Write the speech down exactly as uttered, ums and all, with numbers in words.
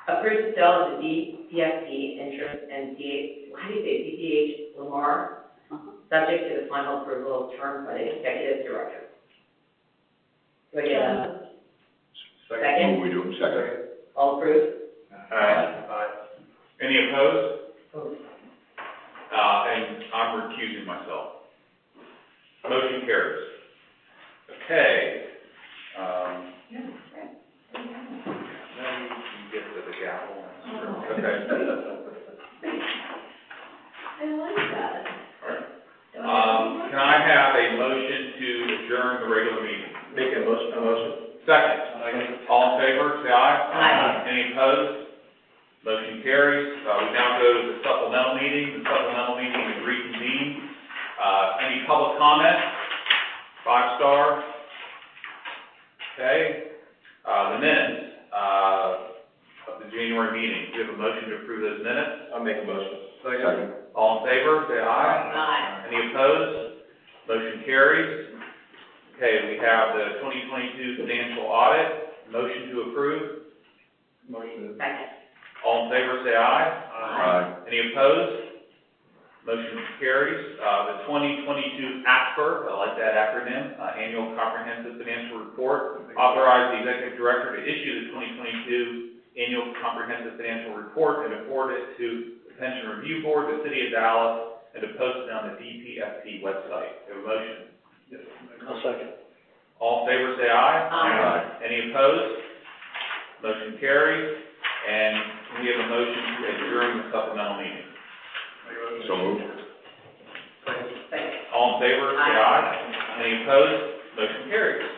Approved sale of the D P F P interest and D, how do you say, D P H Lamar, subject to the final approval of terms by the executive director. Do I get a second? We do second. All approved? Aye. Aye. Any opposed? Opposed. Uh, and I'm recusing myself. Motion carries. Okay. Um, now you can get to the gavel. Okay. I like that. All right. Um, can I have a motion to adjourn the regular meeting? Make a motion, a motion. Second. All in favor, say aye. Aye. Any opposed? Motion carries. Uh, we now go to the supplemental meeting. The supplemental meeting is reconvened. Uh, any public comment? Five star. Okay. Uh, the minutes, uh, of the January meeting. Do you have a motion to approve those minutes? I'll make a motion. Second. All in favor, say aye. Aye. Any opposed? Motion carries. Okay, we have the twenty twenty-two financial audit. Motion to approve. Motion. Second. All in favor, say aye. Aye. Any opposed? Motion carries. Uh, the twenty twenty-two A C F R, I like that acronym, uh, Annual Comprehensive Financial Report, authorize the Executive Director to issue the twenty twenty-two Annual Comprehensive Financial Report and afford it to the Pension Review Board, the City of Dallas, and to post it on the D P F P website. Do you have a motion? I'll second. All in favor, say aye. Aye. Any opposed? Motion carries. And we have a motion to adjourn the supplemental meeting. So moved. Second. All in favor, say aye. Any opposed? Motion carries.